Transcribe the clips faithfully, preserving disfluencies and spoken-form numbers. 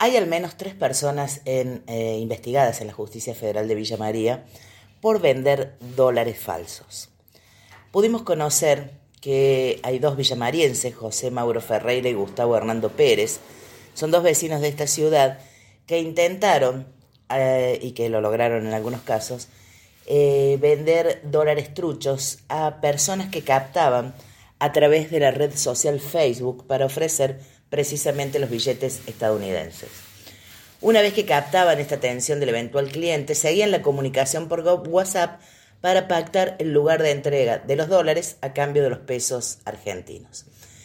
Hay al menos tres personas en, eh, investigadas en la Justicia Federal de Villa María por vender dólares falsos. Pudimos conocer que hay dos villamarienses, José Mauro Ferreira y Gustavo Hernando Pérez, son dos vecinos de esta ciudad que intentaron, eh, y que lo lograron en algunos casos, eh, vender dólares truchos a personas que captaban a través de la red social Facebook para ofrecer precisamente los billetes estadounidenses. Una vez que captaban esta atención del eventual cliente, seguían la comunicación por WhatsApp para pactar el lugar de entrega de los dólares a cambio de los pesos argentinos.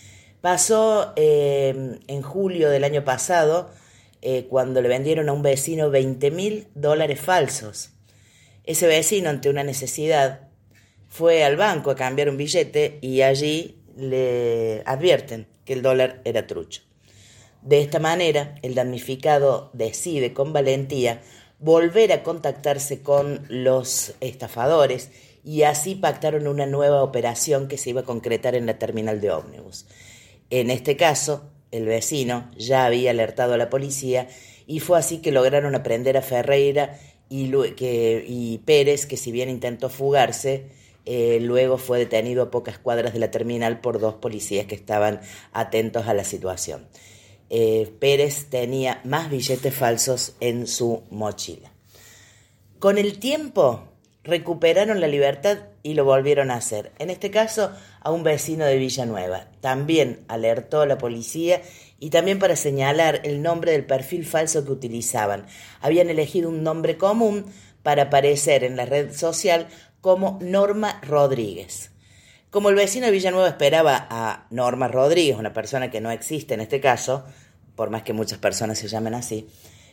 Pasó eh, en julio del año pasado, eh, cuando le vendieron a un vecino veinte mil dólares falsos. Ese vecino, ante una necesidad, fue al banco a cambiar un billete y allí le advierten que el dólar era trucho. De esta manera, el damnificado decide con valentía volver a contactarse con los estafadores y así pactaron una nueva operación que se iba a concretar en la terminal de ómnibus. En este caso, el vecino ya había alertado a la policía y fue así que lograron aprender a Ferreira y, que, y Pérez, que si bien intentó fugarse, eh, luego fue detenido a pocas cuadras de la terminal por dos policías que estaban atentos a la situación. Eh, Pérez tenía más billetes falsos en su mochila. Con el tiempo recuperaron la libertad y lo volvieron a hacer. En este caso, a un vecino de Villanueva. También alertó a la policía y también para señalar el nombre del perfil falso que utilizaban. Habían elegido un nombre común para aparecer en la red social como Norma Rodríguez. Como el vecino de Villanueva esperaba a Norma Rodríguez, una persona que no existe en este caso, por más que muchas personas se llamen así,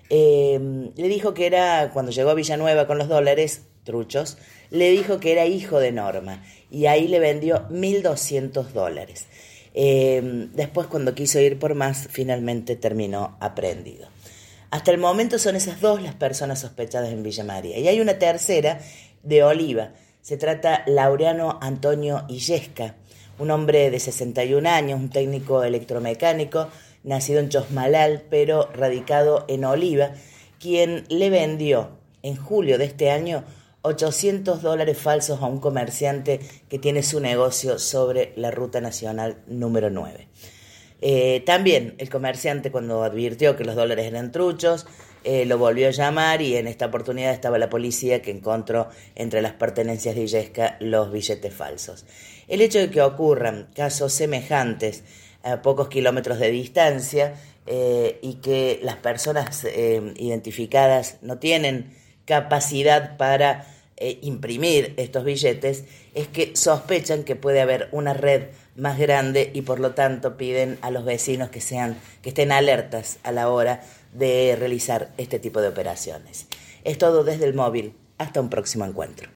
eh, le dijo que era, cuando llegó a Villanueva con los dólares truchos, le dijo que era hijo de Norma y ahí le vendió mil doscientos dólares. Eh, después, cuando quiso ir por más, finalmente terminó aprehendido. Hasta el momento son esas dos las personas sospechadas en Villa María. Y hay una tercera de Oliva. Se trata Laureano Antonio Illesca, un hombre de sesenta y un años, un técnico electromecánico, nacido en Chosmalal, pero radicado en Oliva, quien le vendió en julio de este año ochocientos dólares falsos a un comerciante que tiene su negocio sobre la Ruta Nacional número nueve. Eh, también el comerciante, cuando advirtió que los dólares eran truchos, eh, lo volvió a llamar y en esta oportunidad estaba la policía que encontró entre las pertenencias de Illesca los billetes falsos. El hecho de que ocurran casos semejantes a pocos kilómetros de distancia eh, y que las personas eh, identificadas no tienen capacidad para eh, imprimir estos billetes, es que sospechan que puede haber una red más grande y por lo tanto piden a los vecinos que sean, que estén alertas a la hora de realizar este tipo de operaciones. Es todo desde el móvil. Hasta un próximo encuentro.